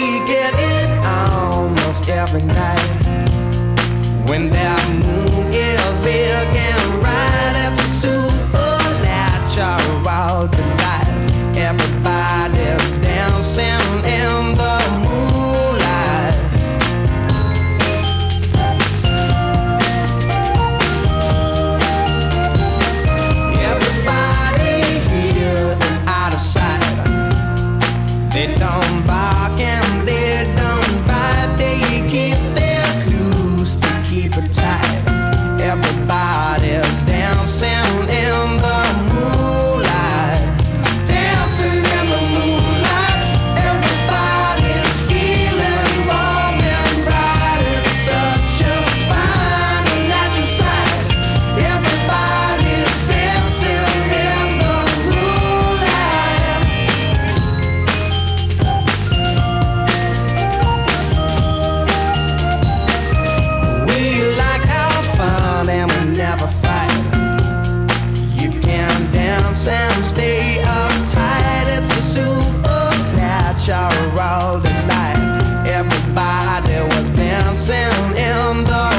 get it almost every night. When that moon is big and bright, it's a supernatural delight. Everybody's dancing in the moonlight. Everybody here is out of sight. They don't bark and they don't bite. They keep their loose to keep it tight. Everybody's dancing in the moonlight. Dancing in the moonlight. Everybody's feeling warm and bright. It's such a fine and natural sight. Everybody's dancing in the moonlight. We like our fun and we never fight. You can dance and stay uptight. It's a supernatural delight. Everybody was dancing in the